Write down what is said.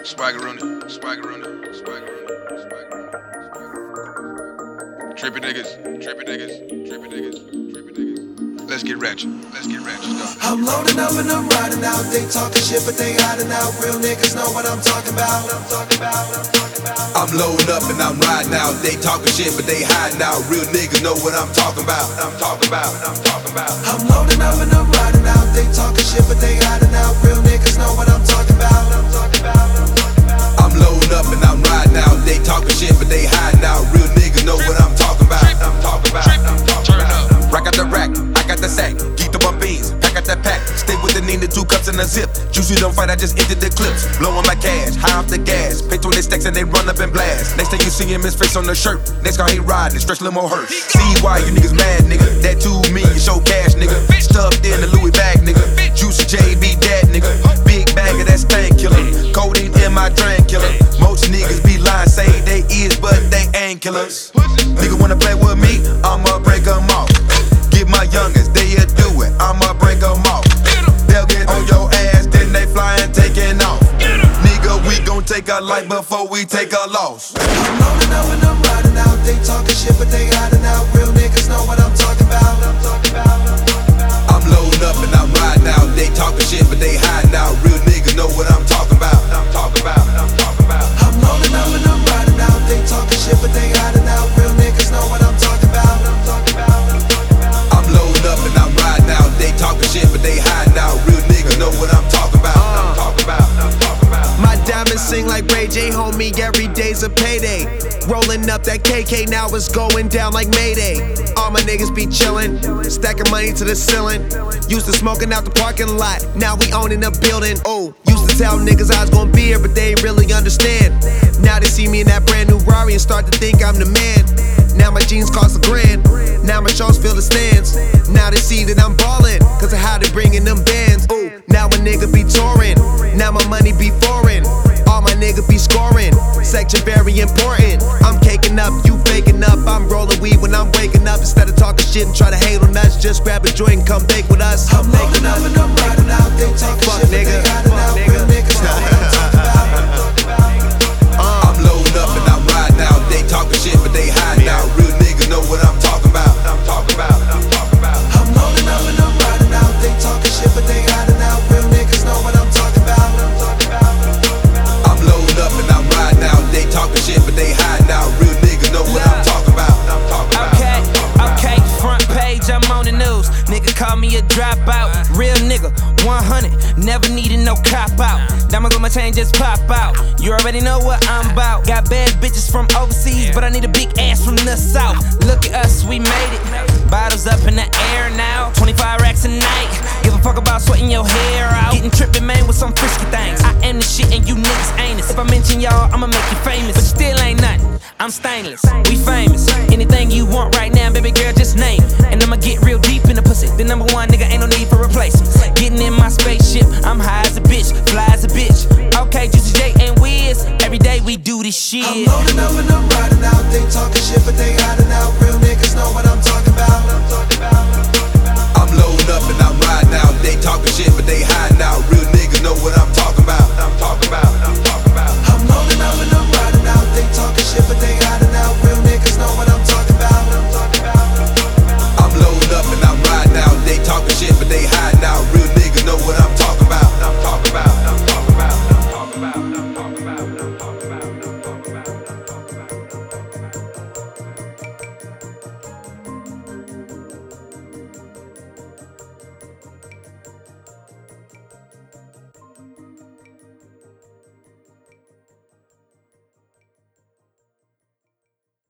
Swaggeroni. Trippin' niggas. Let's get ratchet. Go. I'm loading up and I'm riding out. They talking shit, but they hiding out. Real niggas know what I'm talking about. I'm loading up and I'm riding out. They talking shit, but they hiding out. Real niggas know what I'm talking about. I'm loading up and I'm riding out. They talking shit, but they hiding out. Real niggas know what I'm talking about. I'm loading up and I'm riding out. They talking shit, but they hiding out. Real niggas know what I'm talking about. Turn up. Rack out the rack, I got the sack. Geek the bump beans, pack out that pack. Stay with the Nina, 2 cups and a zip. Juicy don't fight, I just emptied the clips. Blowing my cash, high off the gas. Pay 20 stacks and they run up and blast. Next time you see him, his face on the shirt. Next car he riding, stretch limo hearse. See why you niggas mad, nigga. That 2 million show cash, nigga. Stuffed in the Louis bag, nigga. Juicy JB that nigga. Big bag of that stank killer. Codeine in my drain killer. Most niggas be lying, say they is, but they ain't killers. Nigga wanna play with me, I'ma break 'em off. Get my youngest, they'll do it, I'ma break 'em off. They'll get on your ass, then they fly and taking off. Nigga, we gon' take a life before we take a loss. I'm loading up and I'm riding out. They talking shit, but they hiding out. Real niggas know what I'm talking about. I'm loading up and I'm riding out. They talking shit, but they hiding out. Real niggas know what I'm talking about. I'm loading up and I'm riding out. They talking shit, but they hiding out. Real niggas know what I'm talking about. I'm loading up and I'm riding out. They talking shit, but they hiding out. Real niggas know what I'm talking about. My diamonds sing like Ray J, homie, every day's a payday. Rolling up that KK, now it's going down like Mayday. All my niggas be chillin', stacking money to the ceiling. Used to smoking out the parking lot, now we owning the building. Oh, used to tell niggas I was gonna be here, but they ain't really understand. Now they see me in that brand new Rari and start to think I'm the man. Now my jeans cost $1,000, now my shows fill the stands. Now they see that I'm ballin', cause of how they bringin' them bands. Ooh, now a nigga be touring, now my money be foreign. All my niggas be scoring, section very important. I'm caking up, you faking up. I'm rolling weed when I'm waking up. Instead of talking shit and try to hate on us, just grab a joint and come bake with us. I'm loading up and I'm riding out. They talking shit, but they hiding out. Real niggas know what I'm talking about. I'm loading up and I'm riding out. They talking shit, but they hiding out. Real niggas know what I'm talking about. I'm loading up and I'm riding out. They talking shit, but they hiding out. Real niggas know what I'm talking about. I'm loading up and I'm riding out. They talking shit, but they hiding out. Real niggas know what I'm talking about. Okay, front page, I'm on the news. Nigga call me a dropout. Real nigga, 100, never needed no cop out. Diamonds on my chain just pop out. You already know what I'm about. Got bad bitches from overseas, but I need a big ass from the south. Look at us, we made it. Bottles up in the air now, 25 racks a night. Give a fuck about sweating your hair out. Getting trippin', man, with some frisky things. I am the shit and you niggas ain't it. If I mention y'all, I'ma make you famous. But you still ain't nothing, I'm stainless. We famous. Anything you want right now, baby girl, just name it. And I'ma get real deep in the pussy. The number one nigga, ain't no need for replacements. Getting in my spaceship, I'm high as a bitch, fly as a bitch. Okay, Juicy J and Wiz, every day we do this shit. I'm loading up and I'm riding out. They talking shit, but they hiding out. Real niggas know what I'm talking about. I'm loading up and I'm riding out. They talking shit, but they hiding out. Real niggas know what I'm talking about.